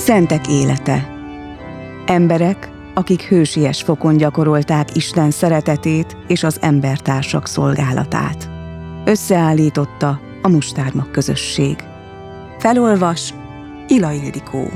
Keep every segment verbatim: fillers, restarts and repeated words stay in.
Szentek élete. Emberek, akik hősies fokon gyakorolták Isten szeretetét és az embertársak szolgálatát. Összeállította a Mustármag közösség. Felolvas Ila Ildikó.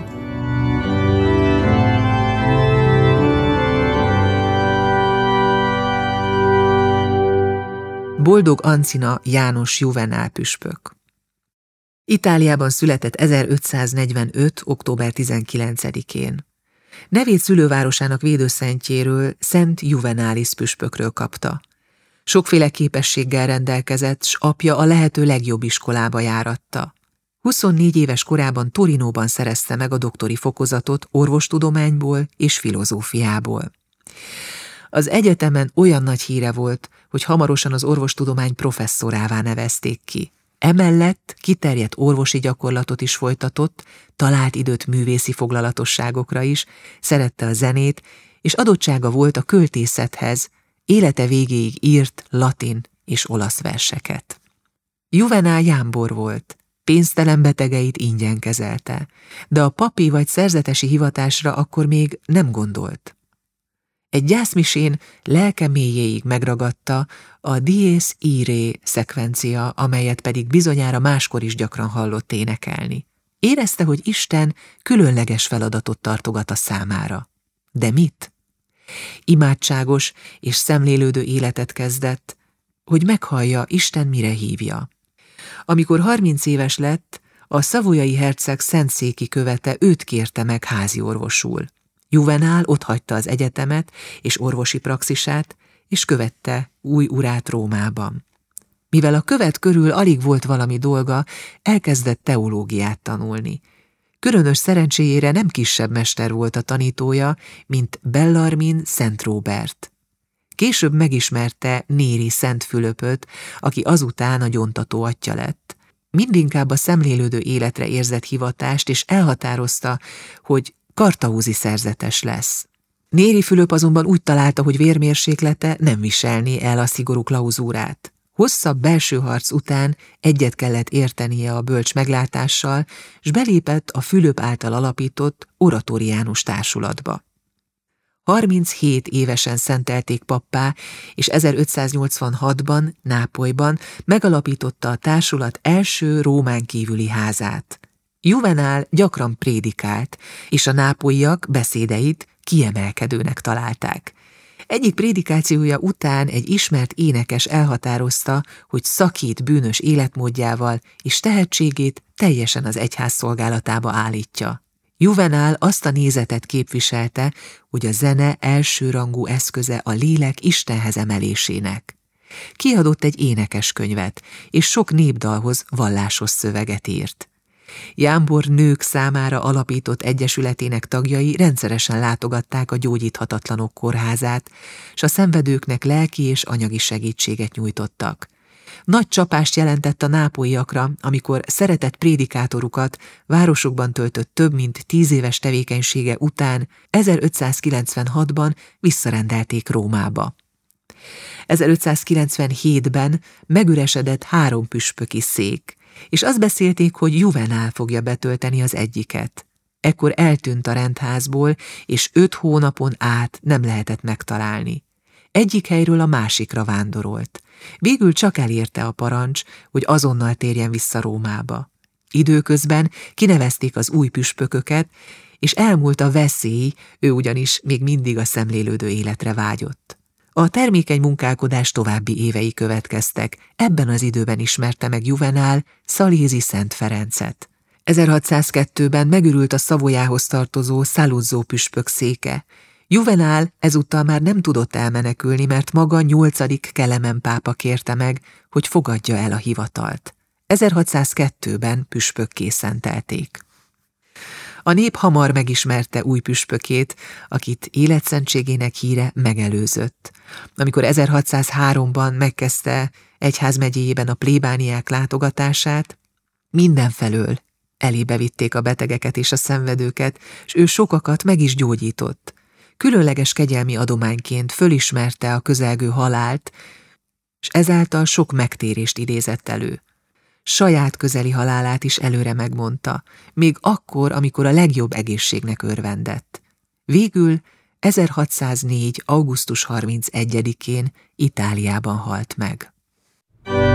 Boldog Ancina János Juvenál püspök. Itáliában született ezerötszáznegyvenöt. október tizenkilencedikén. Nevét szülővárosának védőszentjéről, Szent Juvenális püspökről kapta. Sokféle képességgel rendelkezett, s apja a lehető legjobb iskolába járatta. huszonnégy éves korában Torinóban szerezte meg a doktori fokozatot orvostudományból és filozófiából. Az egyetemen olyan nagy híre volt, hogy hamarosan az orvostudomány professzorává nevezték ki. Emellett kiterjedt orvosi gyakorlatot is folytatott, talált időt művészi foglalatosságokra is, szerette a zenét, és adottsága volt a költészethez, élete végéig írt latin és olasz verseket. Juvenál jámbor volt, pénztelen betegeit ingyen kezelte, de a papi vagy szerzetesi hivatásra akkor még nem gondolt. Egy gyászmisén lelke mélyéig megragadta a Dies Irae szekvencia, amelyet pedig bizonyára máskor is gyakran hallott énekelni. Érezte, hogy Isten különleges feladatot tartogat a számára. De mit? Imádságos és szemlélődő életet kezdett, hogy meghallja, Isten mire hívja. Amikor harminc éves lett, a szavoyai herceg szentszéki követe őt kérte meg háziorvosul. Juvenál otthagyta az egyetemet és orvosi praxisát, és követte új urát Rómában. Mivel a követ körül alig volt valami dolga, elkezdett teológiát tanulni. Különös szerencséjére nem kisebb mester volt a tanítója, mint Bellarmin Szent Róbert. Később megismerte Néri Szent Fülöpöt, aki azután a gyóntató atyja lett. Mindinkább a szemlélődő életre érzett hivatást, és elhatározta, hogy kartahúzi szerzetes lesz. Néri Fülöp azonban úgy találta, hogy vérmérséklete nem viselné el a szigorú klauzúrát. Hosszabb belső harc után egyet kellett értenie a bölcs meglátással, s belépett a Fülöp által alapított oratóriánus társulatba. harminchét évesen szentelték pappá, és ezerötszáznyolcvanhatban Nápolyban megalapította a társulat első Rómán kívüli házát. Juvenál gyakran prédikált, és a nápolyiak beszédeit kiemelkedőnek találták. Egyik prédikációja után egy ismert énekes elhatározta, hogy szakít bűnös életmódjával, és tehetségét teljesen az egyház szolgálatába állítja. Juvenál azt a nézetet képviselte, hogy a zene elsőrangú eszköze a lélek Istenhez emelésének. Kiadott egy énekeskönyvet, és sok népdalhoz vallásos szöveget írt. Jámbor nők számára alapított egyesületének tagjai rendszeresen látogatták a gyógyíthatatlanok kórházát, s a szenvedőknek lelki és anyagi segítséget nyújtottak. Nagy csapást jelentett a nápolyiakra, amikor szeretett prédikátorukat városokban töltött több mint tíz éves tevékenysége után ezerötszázkilencvenhatban visszarendelték Rómába. ezerötszázkilencvenhétben megüresedett három püspöki szék, és azt beszélték, hogy Juvenál fogja betölteni az egyiket. Ekkor eltűnt a rendházból, és öt hónapon át nem lehetett megtalálni. Egyik helyről a másikra vándorolt. Végül csak elérte a parancs, hogy azonnal térjen vissza Rómába. Időközben kinevezték az új püspököket, és elmúlt a veszély, ő ugyanis még mindig a szemlélődő életre vágyott. A termékeny munkálkodás további évei következtek, ebben az időben ismerte meg Juvenál Szalézi Szent Ferencet. ezerhatszázkettőben megürült a Savoyához tartozó Saluzzo püspök széke. Juvenál ezúttal már nem tudott elmenekülni, mert maga nyolcadik Kelemen pápa kérte meg, hogy fogadja el a hivatalt. ezerhatszázkettőben püspökké szentelték. A nép hamar megismerte új püspökét, akit életszentségének híre megelőzött. Amikor ezerhatszázháromban megkezdte egyházmegyéjében a plébániák látogatását, mindenfelől elébe vitték a betegeket és a szenvedőket, s ő sokakat meg is gyógyított. Különleges kegyelmi adományként fölismerte a közelgő halált, s ezáltal sok megtérést idézett elő. saját közeli halálát is előre megmondta, még akkor, amikor a legjobb egészségnek örvendett. Végül ezerhatszáznégy. augusztus harmincegyedikén Itáliában halt meg.